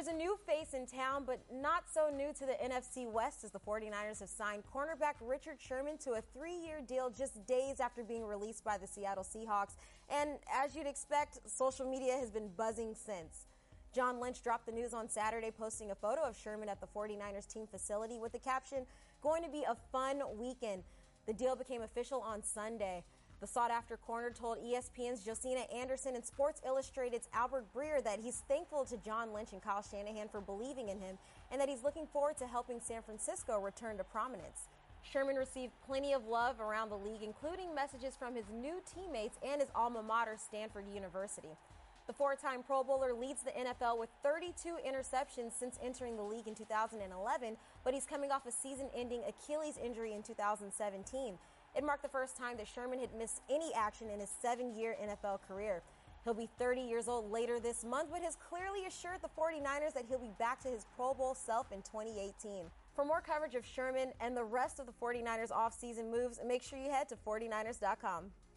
There's a new face in town, but not so new to the NFC West, as the 49ers have signed cornerback Richard Sherman to a 3-year deal just days after being released by the Seattle Seahawks. And as you'd expect, social media has been buzzing since. John Lynch dropped the news on Saturday, posting a photo of Sherman at the 49ers team facility with the caption, "Going to be a fun weekend." The deal became official on Sunday. The sought-after corner told ESPN's Josina Anderson and Sports Illustrated's Albert Breer that he's thankful to John Lynch and Kyle Shanahan for believing in him, and that he's looking forward to helping San Francisco return to prominence. Sherman received plenty of love around the league, including messages from his new teammates and his alma mater, Stanford University. The four-time Pro Bowler leads the NFL with 32 interceptions since entering the league in 2011, but he's coming off a season-ending Achilles injury in 2017. It marked the first time that Sherman had missed any action in his 7-year NFL career. He'll be 30 years old later this month, but has clearly assured the 49ers that he'll be back to his Pro Bowl self in 2018. For more coverage of Sherman and the rest of the 49ers offseason moves, make sure you head to 49ers.com.